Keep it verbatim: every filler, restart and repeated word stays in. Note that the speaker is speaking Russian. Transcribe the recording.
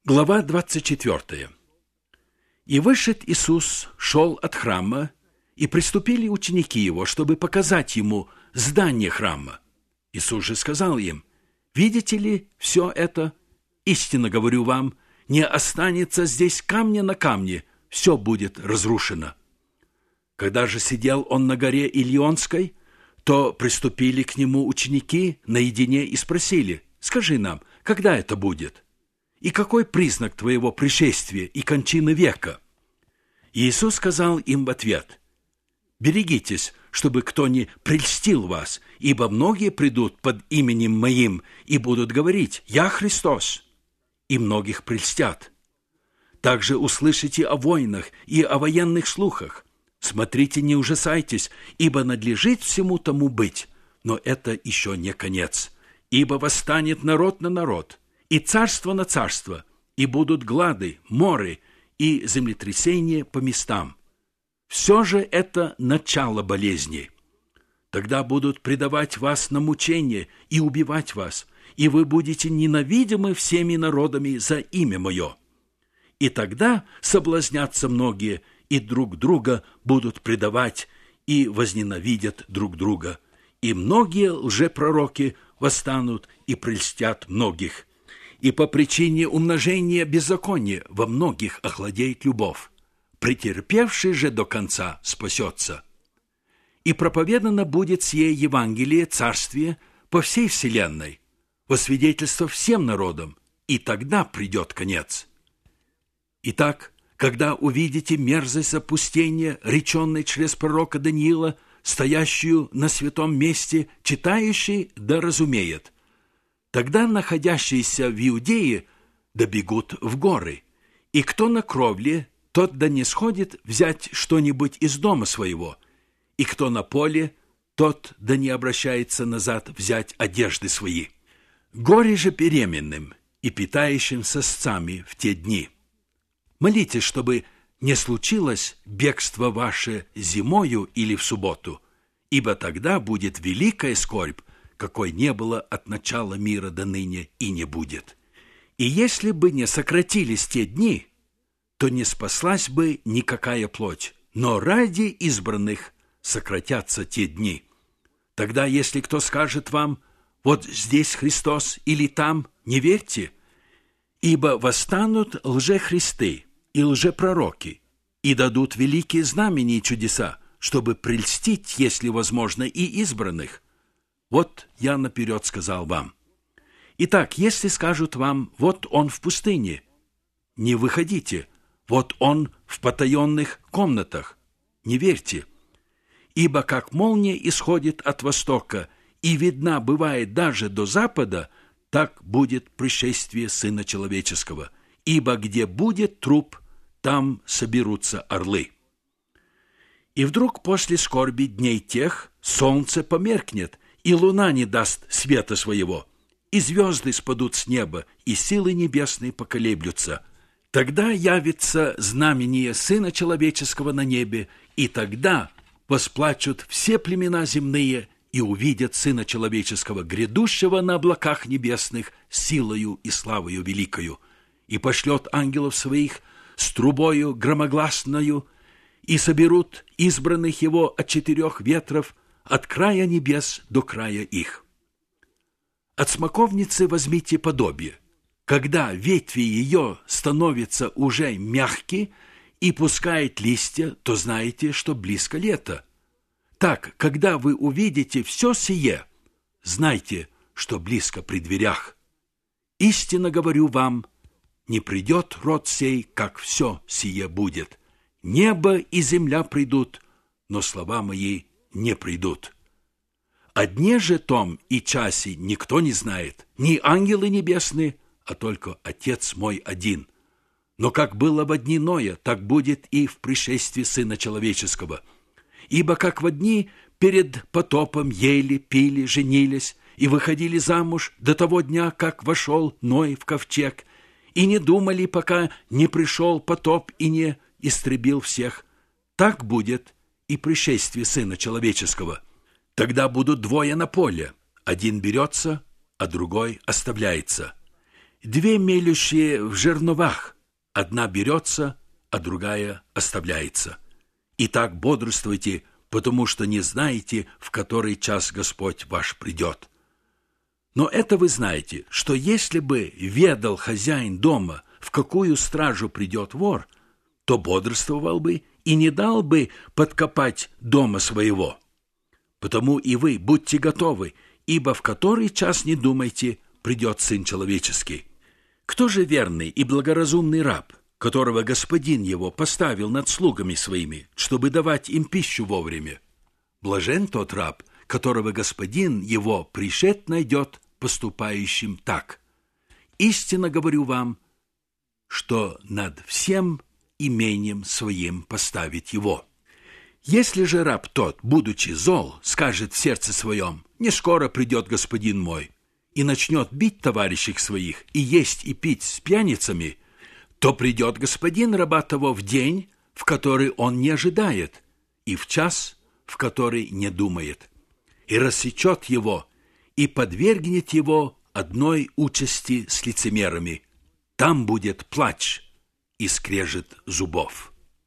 Глава двадцать четвёртая. «И вышед Иисус шел от храма, и приступили ученики его, чтобы показать ему здание храма. Иисус же сказал им: видите ли все это? Истинно говорю вам, не останется здесь камня на камне, все будет разрушено». Когда же сидел он на горе Илионской, то приступили к нему ученики наедине и спросили: «Скажи нам, когда это будет? И какой признак твоего пришествия и кончины века?» И Иисус сказал им в ответ: «Берегитесь, чтобы кто не прельстил вас, ибо многие придут под именем Моим и будут говорить: Я Христос, и многих прельстят. Также услышите о войнах и о военных слухах. Смотрите, не ужасайтесь, ибо надлежит всему тому быть, но это еще не конец. Ибо восстанет народ на народ, и царство на царство, и будут глады, моры и землетрясения по местам. Все же это начало болезни. Тогда будут предавать вас на мучение и убивать вас, и вы будете ненавидимы всеми народами за имя Мое. И тогда соблазнятся многие, и друг друга будут предавать, и возненавидят друг друга. И многие лжепророки восстанут и прельстят многих. И по причине умножения беззакония во многих охладеет любовь. Претерпевший же до конца спасется. И проповедано будет сие Евангелие Царствия по всей вселенной, во свидетельство всем народам, и тогда придет конец. Итак, когда увидите мерзость запустения, реченной через пророка Даниила, стоящую на святом месте, читающий да разумеет, тогда находящиеся в Иудее да бегут в горы, и кто на кровле, тот да не сходит взять что-нибудь из дома своего, и кто на поле, тот да не обращается назад взять одежды свои. Горе же беременным и питающим сосцами в те дни. Молитесь, чтобы не случилось бегство ваше зимою или в субботу, ибо тогда будет великая скорбь, какой не было от начала мира до ныне и не будет. И если бы не сократились те дни, то не спаслась бы никакая плоть, но ради избранных сократятся те дни. Тогда, если кто скажет вам: вот здесь Христос или там, не верьте, ибо восстанут лжехристы и лжепророки, и дадут великие знамения и чудеса, чтобы прельстить, если возможно, и избранных. Вот я наперед сказал вам. Итак, если скажут вам: вот он в пустыне, не выходите, вот он в потаенных комнатах, не верьте. Ибо как молния исходит от востока и видна бывает даже до запада, так будет пришествие Сына Человеческого. Ибо где будет труп, там соберутся орлы. И вдруг после скорби дней тех солнце померкнет, и луна не даст света своего, и звезды спадут с неба, и силы небесные поколеблются. Тогда явится знамение Сына Человеческого на небе, и тогда восплачут все племена земные, и увидят Сына Человеческого, грядущего на облаках небесных, силою и славою великою, и пошлет ангелов своих с трубою громогласною, и соберут избранных его от четырех ветров, от края небес до края их. От смоковницы возьмите подобие. Когда ветви ее становятся уже мягкие и пускает листья, то знаете, что близко лето. Так, когда вы увидите все сие, знайте, что близко при дверях. Истинно говорю вам, не придет род сей, как все сие будет. Небо и земля придут, но слова мои не придут. О дне же том и часе никто не знает, ни ангелы небесные, а только Отец мой один. Но как было во дни Ноя, так будет и в пришествии Сына Человеческого. Ибо как во дни перед потопом ели, пили, женились и выходили замуж до того дня, как вошел Ной в ковчег, и не думали, пока не пришел потоп и не истребил всех, так будет и пришествие Сына Человеческого. Тогда будут двое на поле, один берется, а другой оставляется. две мелющие в жерновах, одна берется, а другая оставляется. Итак, бодрствуйте, потому что не знаете, в который час Господь ваш придет. Но это вы знаете, что если бы ведал хозяин дома, в какую стражу придет вор, то бодрствовал бы и не дал бы подкопать дома своего. Потому и вы будьте готовы, ибо в который час не думайте, придет Сын Человеческий. Кто же верный и благоразумный раб, которого господин его поставил над слугами своими, чтобы давать им пищу вовремя? Блажен тот раб, которого господин его пришед найдет поступающим так. Истинно говорю вам, что над всем имением своим поставит его. Если же раб тот, будучи зол, скажет в сердце своем: «Не скоро придет господин мой», и начнет бить товарищей своих, и есть и пить с пьяницами, то придет господин раба того в день, в который он не ожидает, и в час, в который не думает, и рассечет его, и подвергнет его одной участи с лицемерами. Там будет плач и скрежет зубов.